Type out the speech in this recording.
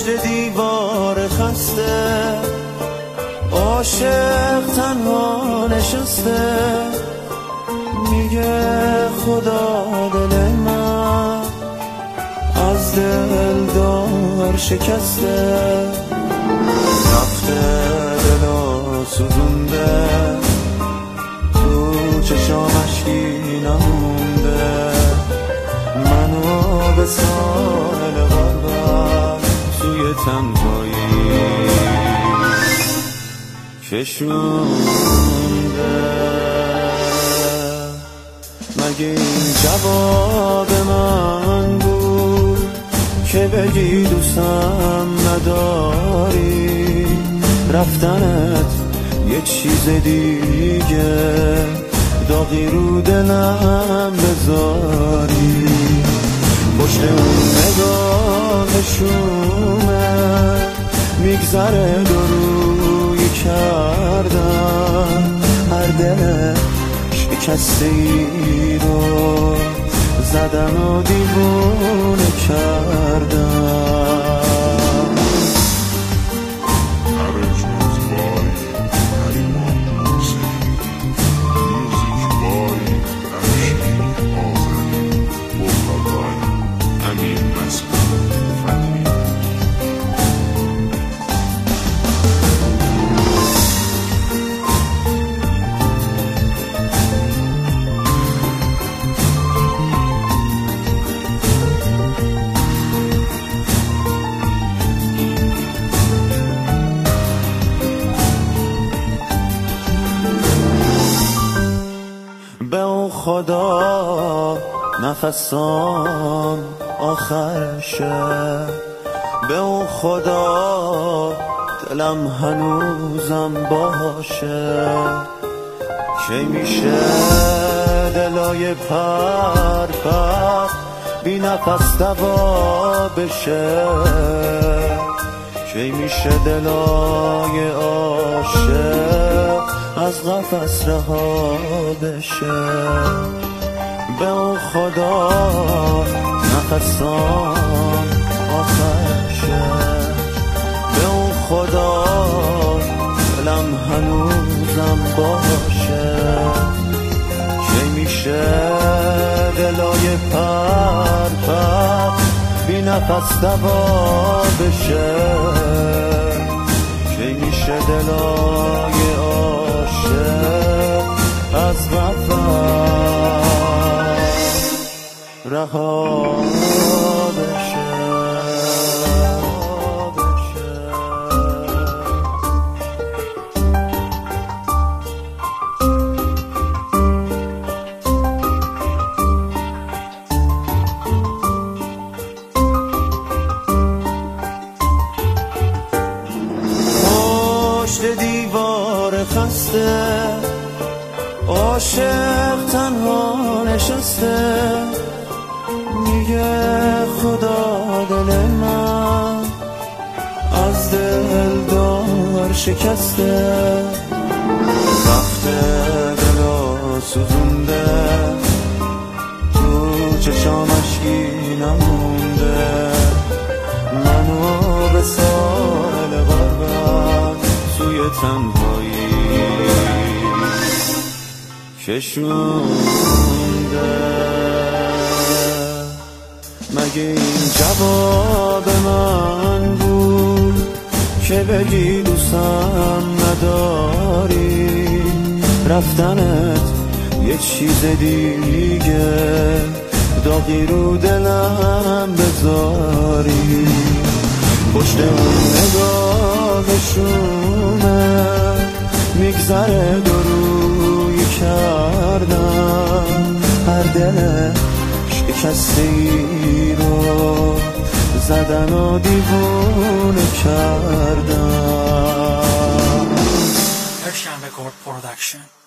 پشت دیوار خسته عاشق تنها نشسته، میگه خدا دل من از دل دار شکسته، رفته دلو سوزونده، تو چشام اشکی نمونده، منو به ساحل غربت توی تنهایی کشونده. مگه این جواب من بود که بگی دوستم نداری؟ رفتنت یه چیز دیگه، داغی رو دلم بذاری. پشت اون نگاه شومه میگذره دروی کردن، هر دل شکسته ای رو زدن و دیوونه کردن. به اون خدا نفسام آخرشه، به اون خدا دلم هنوزم باشه. کی میشه دلای پر پر بی نفس دوا بشه؟ کی میشه دلای عاشق از قفس رها بشه؟ به اون خدا نفسام آخرشه، به اون خدا دلم هنوزم باشه. کی میشه دلای پر پر بی نفس دوا بشه؟ کی میشه دلای از قفس رها بشه؟ پشت دیوار خسته عاشق تنها نشسته، میگه خدا دل من از دل دار شکسته، رفته دلو سوزونده، تو چشام اشکی نمونده، منو به ساحل غربت توی تنهایی کشونده. مگه این جواب من بود که بگی دوستم نداری؟ رفتنت یه چیز دیگه، داغی رو دلم بذاری. پشت اون نگاه شومه میگذره دروی کردن، هر دل شکسته ای رو زدن و دیوونه کردن. Persian Record Production.